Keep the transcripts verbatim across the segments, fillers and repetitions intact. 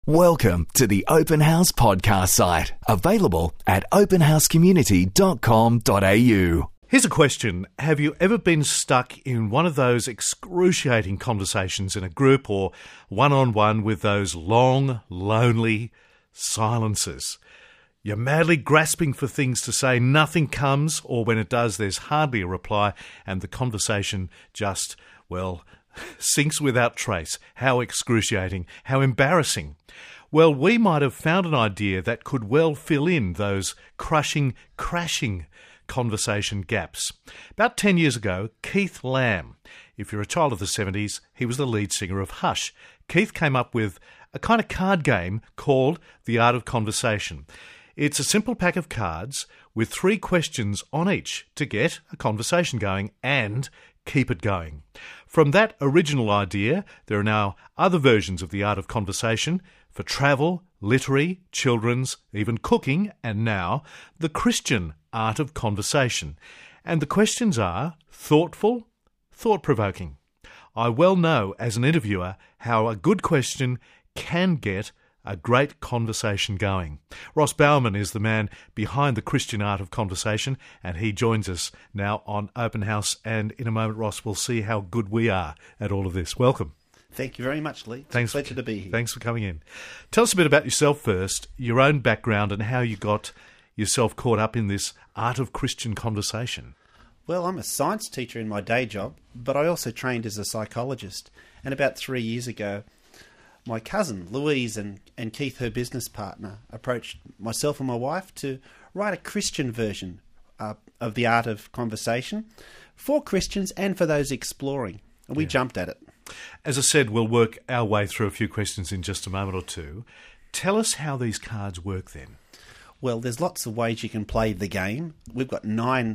Welcome to the Open House podcast site, available at open house community dot com dot a u. Here's a question. Have you ever been stuck in one of those excruciating conversations in a group or one-on-one with those long, lonely silences? You're madly grasping for things to say, nothing comes, or when it does, there's hardly a reply, and the conversation just, well, sinks without trace. How excruciating, how embarrassing. Well, we might have found an idea that could well fill in those crushing, crashing conversation gaps. About ten years ago, Keith Lamb, if you're a child of the seventies, he was the lead singer of Hush. Keith came up with a kind of card game called The Art of Conversation. It's a simple pack of cards with three questions on each to get a conversation going and keep it going. From that original idea, there are now other versions of The Art of Conversation for travel, literary, children's, even cooking, and now the Christian Art of Conversation. And the questions are thoughtful, thought-provoking. I well know as an interviewer how a good question can get a great conversation going. Ross Bauerman is the man behind the Christian Art of Conversation, and he joins us now on Open House. And in a moment, Ross, we'll see how good we are at all of this. Welcome. Thank you very much, Lee. It's thanks a pleasure to be here. Thanks for coming in. Tell us a bit about yourself first, your own background, and how you got yourself caught up in this art of Christian conversation. Well, I'm a science teacher in my day job, but I also trained as a psychologist. And about three years ago, my cousin, Louise, and, and Keith, her business partner, approached myself and my wife to write a Christian version uh, of The Art of Conversation for Christians and for those exploring. And we yeah. jumped at it. As I said, we'll work our way through a few questions in just a moment or two. Tell us how these cards work then. Well, there's lots of ways you can play the game. We've got nine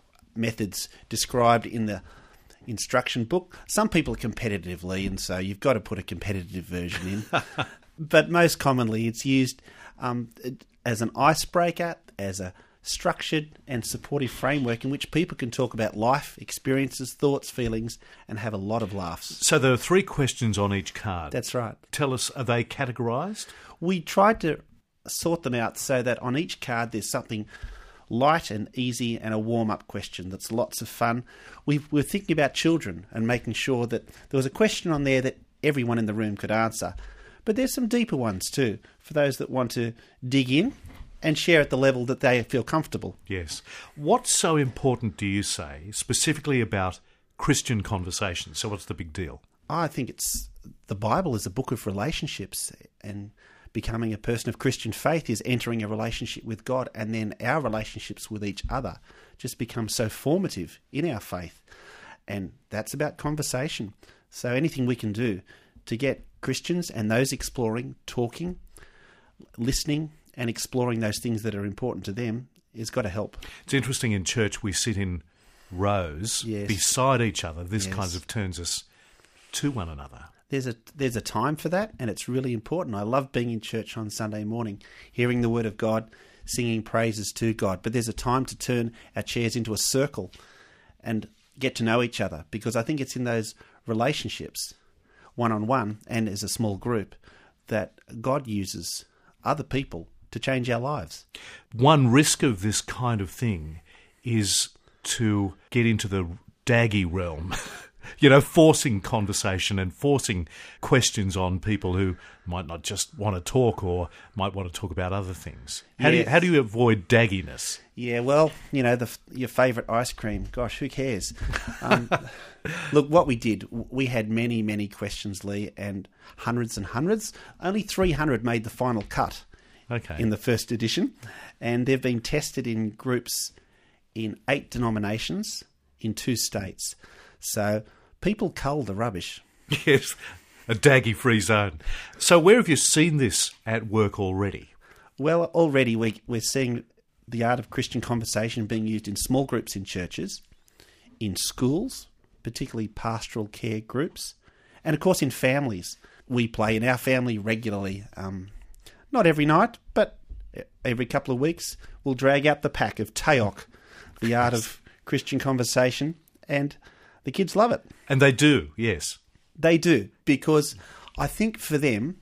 methods described in the instruction book. Some people are competitively, and so you've got to put a competitive version in. But most commonly it's used um, as an icebreaker, as a structured and supportive framework in which people can talk about life, experiences, thoughts, feelings, and have a lot of laughs. So there are three questions on each card. That's right. Tell us, are they categorised? We tried to sort them out so that on each card there's something light and easy and a warm-up question that's lots of fun. We were thinking about children and making sure that there was a question on there that everyone in the room could answer. But there's some deeper ones too, for those that want to dig in and share at the level that they feel comfortable. Yes. What's so important, do you say, specifically about Christian conversations? So what's the big deal? I think it's the Bible is a book of relationships, and becoming a person of Christian faith is entering a relationship with God, and then our relationships with each other just become so formative in our faith. And that's about conversation. So anything we can do to get Christians and those exploring, talking, listening, and exploring those things that are important to them has got to help. It's interesting, in church we sit in rows yes. beside each other. This yes. kind of turns us to one another. There's a there's a time for that, and it's really important. I love being in church on Sunday morning, hearing the Word of God, singing praises to God. But there's a time to turn our chairs into a circle and get to know each other, because I think it's in those relationships, one-on-one and as a small group, that God uses other people to change our lives. One risk of this kind of thing is to get into the daggy realm. You know, forcing conversation and forcing questions on people who might not just want to talk or might want to talk about other things. How yes. do you, how do you avoid dagginess? Yeah, well, you know, the, your favourite ice cream. Gosh, who cares? Um, look, what we did, we had many, many questions, Lee, and hundreds and hundreds. Only three hundred made the final cut okay. in the first edition, and they've been tested in groups in eight denominations in two states. So people cull the rubbish. Yes, a daggy-free zone. So where have you seen this at work already? Well, already we, we're seeing the art of Christian conversation being used in small groups in churches, in schools, particularly pastoral care groups, and of course in families. We play in our family regularly, um, not every night, but every couple of weeks we'll drag out the pack of Teok, the art of Christian conversation, and the kids love it. And they do, yes. They do, because I think for them,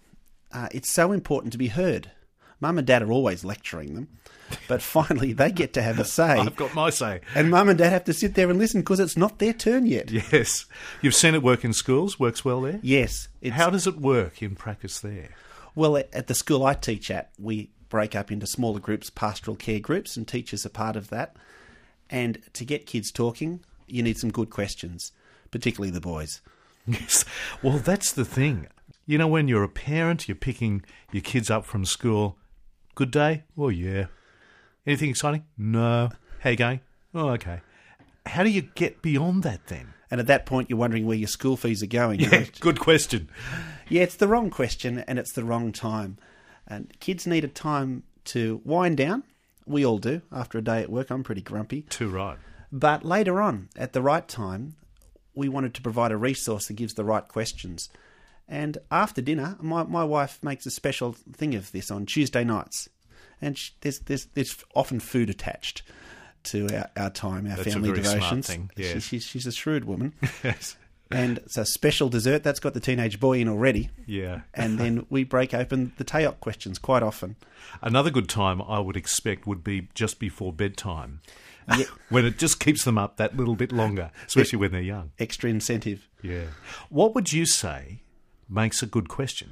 uh, it's so important to be heard. Mum and Dad are always lecturing them, but finally they get to have a say. I've got my say. And Mum and Dad have to sit there and listen because it's not their turn yet. Yes. You've seen it work in schools, works well there? Yes. It's, How does it work in practice there? Well, at, at the school I teach at, we break up into smaller groups, pastoral care groups, and teachers are part of that. And to get kids talking, you need some good questions, particularly the boys. Yes. Well, that's the thing. You know, when you're a parent, you're picking your kids up from school. Good day? Oh, yeah. Anything exciting? No. How you going? Oh, okay. How do you get beyond that then? And at that point, you're wondering where your school fees are going. Yeah, good question. Yeah, it's the wrong question and it's the wrong time. And kids need a time to wind down. We all do. After a day at work, I'm pretty grumpy. Too right. But later on, at the right time, we wanted to provide a resource that gives the right questions. And after dinner, my, my wife makes a special thing of this on Tuesday nights. And she, there's, there's, there's often food attached to our, our time, our That's family a very devotions. Smart thing. Yes. She, she's, she's a shrewd woman. Yes. And it's a special dessert. That's got the teenage boy in already. Yeah. And then we break open the Teok questions quite often. Another good time I would expect would be just before bedtime. Yeah. When it just keeps them up that little bit longer, especially when they're young. Extra incentive. Yeah. What would you say makes a good question?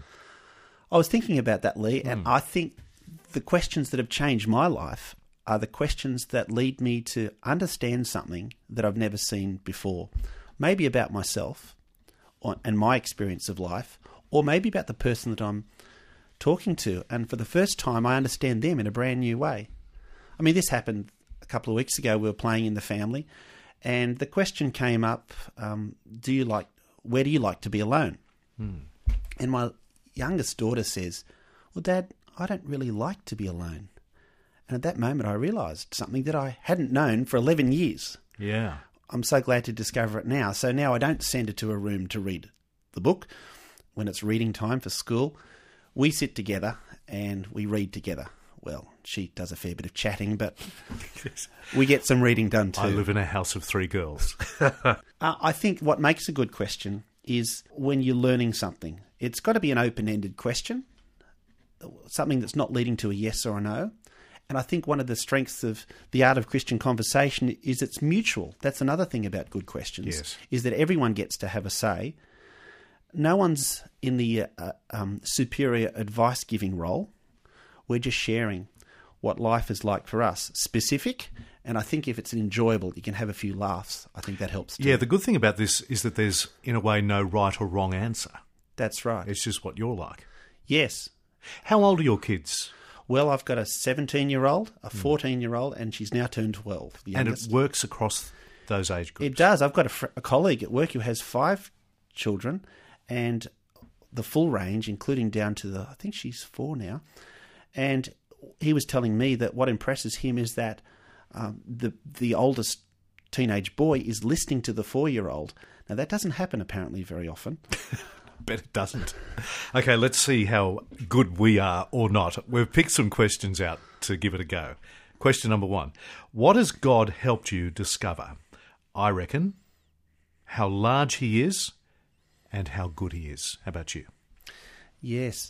I was thinking about that, Lee, and Mm. I think the questions that have changed my life are the questions that lead me to understand something that I've never seen before. Maybe about myself or, and my experience of life, or maybe about the person that I'm talking to. And for the first time, I understand them in a brand new way. I mean, this happened a couple of weeks ago. We were playing in the family, and the question came up, um, do you like, where do you like to be alone? Hmm. And my youngest daughter says, well, Dad, I don't really like to be alone. And at that moment, I realised something that I hadn't known for eleven years. Yeah. I'm so glad to discover it now. So now I don't send her to a room to read the book. When it's reading time for school, we sit together and we read together. Well, she does a fair bit of chatting, but Yes. we get some reading done too. I live in a house of three girls. Uh, I think what makes a good question is when you're learning something. It's got to be an open-ended question, something that's not leading to a yes or a no. And I think one of the strengths of the art of Christian conversation is it's mutual. That's another thing about good questions, Yes. is that everyone gets to have a say. No one's in the uh, um, superior advice-giving role. We're just sharing what life is like for us, specific. And I think if it's enjoyable, you can have a few laughs. I think that helps too. Yeah, the good thing about this is that there's, in a way, no right or wrong answer. That's right. It's just what you're like. Yes. How old are your kids? Well, I've got a seventeen-year-old, a fourteen-year-old, and she's now turned twelve. The And it youngest. works across those age groups. It does. I've got a, fr- a colleague at work who has five children, and the full range, including down to the, I think she's four now. And he was telling me that what impresses him is that um, the the oldest teenage boy is listening to the four-year-old. Now, that doesn't happen apparently very often. Bet it doesn't. Okay, let's see how good we are or not. We've picked some questions out to give it a go. Question number one. What has God helped you discover? I reckon how large he is and how good he is. How about you? Yes.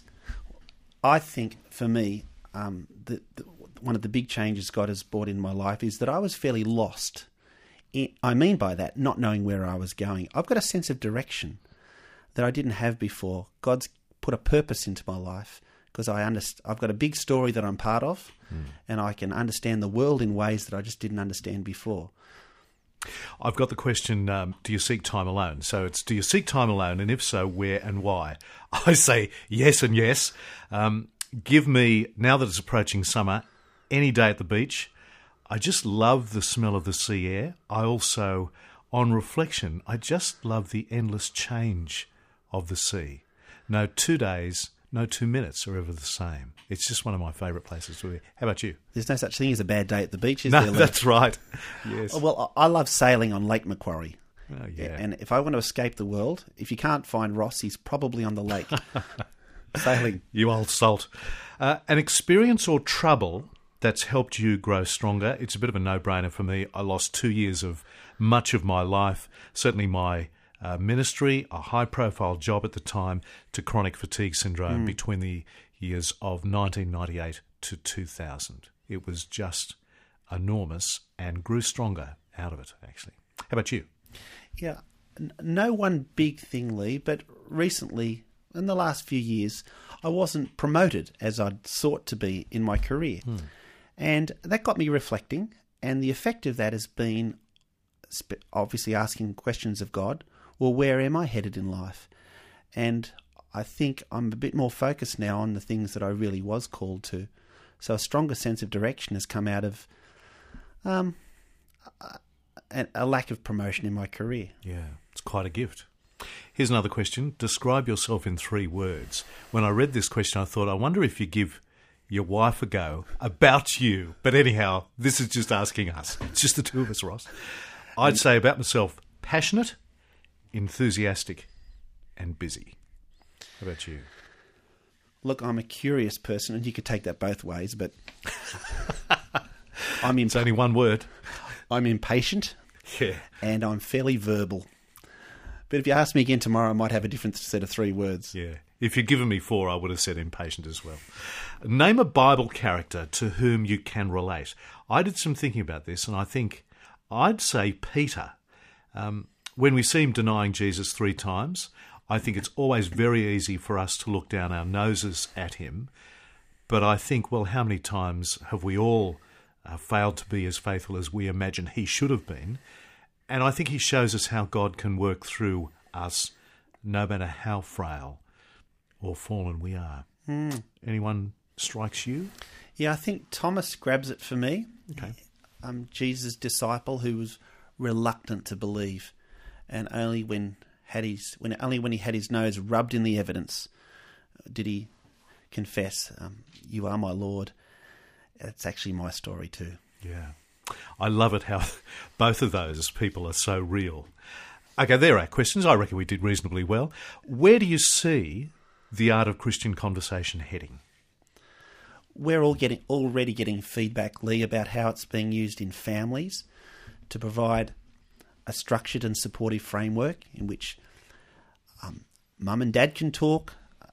I think, for me, um, the, the, one of the big changes God has brought in my life is that I was fairly lost. I mean by that, not knowing where I was going. I've got a sense of direction that I didn't have before. God's put a purpose into my life because I underst- I've got a big story that I'm part of, mm. and I can understand the world in ways that I just didn't understand before. I've got the question, um, do you seek time alone? So it's, do you seek time alone, and if so, where and why? I say yes and yes. Um, give me, now that it's approaching summer, any day at the beach. I just love the smell of the sea air. I also, on reflection, I just love the endless change of the sea. No two days, no two minutes are ever the same. It's just one of my favourite places to be. How about you? There's no such thing as a bad day at the beach, is No, there? Lee? that's right. Yes. Oh, well, I I love sailing on Lake Macquarie. Oh, yeah. And if I want to escape the world, if you can't find Ross, he's probably on the lake. Sailing. You old salt. Uh, an experience or trouble that's helped you grow stronger. It's a bit of a no-brainer for me. I lost two years of much of my life, certainly my uh, ministry, a high-profile job at the time, to chronic fatigue syndrome Mm. between the years of nineteen ninety-eight to two thousand. It was just enormous and grew stronger out of it, actually. How about you? Yeah, n- no one big thing, Lee, but recently, in the last few years, I wasn't promoted as I'd sought to be in my career. Hmm. And that got me reflecting, and the effect of that has been sp- obviously asking questions of God, well, where am I headed in life? And I think I'm a bit more focused now on the things that I really was called to. So a stronger sense of direction has come out of um, a, a lack of promotion in my career. Yeah, it's quite a gift. Here's another question. Describe yourself in three words. When I read this question, I thought, I wonder if you give your wife a go about you. But anyhow, this is just asking us. It's just the two of us, Ross. I'd say about myself, passionate, enthusiastic, and busy. How about you? Look, I'm a curious person, and you could take that both ways, but I'm, It's only one word. I'm impatient, Yeah. and I'm fairly verbal. But if you ask me again tomorrow, I might have a different set of three words. Yeah. If you'd given me four, I would have said impatient as well. Name a Bible character to whom you can relate. I did some thinking about this, and I think I'd say Peter. Um, when we see him denying Jesus three times, I think it's always very easy for us to look down our noses at him. But I think, well, how many times have we all uh, failed to be as faithful as we imagine he should have been? And I think he shows us how God can work through us, no matter how frail or fallen we are. Mm. Anyone strikes you? Yeah, I think Thomas grabs it for me. Okay. Um, Jesus' disciple who was reluctant to believe, and only when had his when only when he had his nose rubbed in the evidence did he confess, um, "You are my Lord." That's actually my story too. Yeah. I love it how both of those people are so real. Okay, there are questions. I reckon we did reasonably well. Where do you see the art of Christian conversation heading? We're all getting already getting feedback, Lee, about how it's being used in families to provide a structured and supportive framework in which um, mum and dad can talk,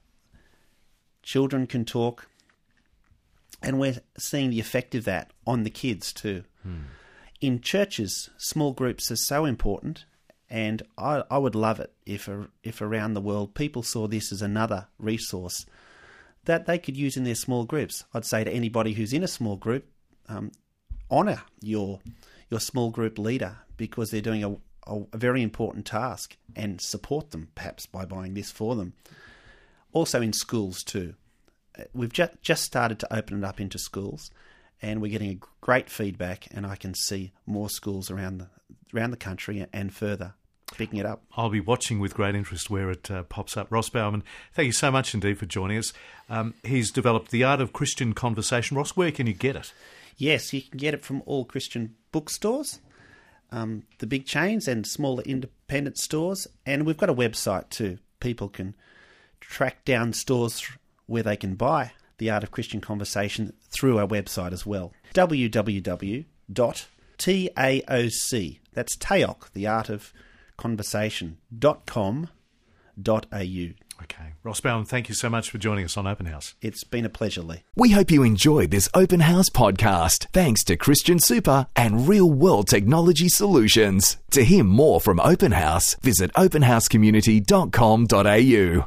children can talk, and we're seeing the effect of that on the kids too. Hmm. In churches, small groups are so important, and I, I would love it if if around the world people saw this as another resource that they could use in their small groups. I'd say to anybody who's in a small group, um, honour your your small group leader because they're doing a, a, a very important task, and support them perhaps by buying this for them. Also in schools too. We've just, just started to open it up into schools, and we're getting a great feedback, and I can see more schools around the, around the country and further picking it up. I'll be watching with great interest where it uh, pops up. Ross Bauerman, thank you so much indeed for joining us. Um, he's developed The Art of Christian Conversation. Ross, where can you get it? Yes, you can get it from all Christian bookstores, um, the big chains and smaller independent stores, and we've got a website too. People can track down stores where they can buy The Art of Christian Conversation through our website as well. w w w dot taoc, that's Taoc, The Art of Conversation, dot com dot a u. Okay. Ross Bauerman, thank you so much for joining us on Open House. It's been a pleasure, Lee. We hope you enjoyed this Open House podcast, thanks to Christian Super and Real World Technology Solutions. To hear more from Open House, visit open house community dot com dot a u.